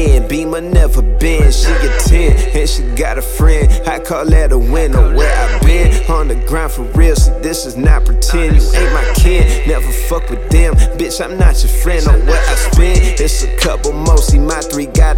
10, Beamer never been. She get 10, and she got a friend. I call that a winner. Where I been? On the grind for real. See, this is not pretend. You ain't my kin, never fuck with them. Bitch, I'm not your friend. On what I spend, it's a couple more. See, my 3 got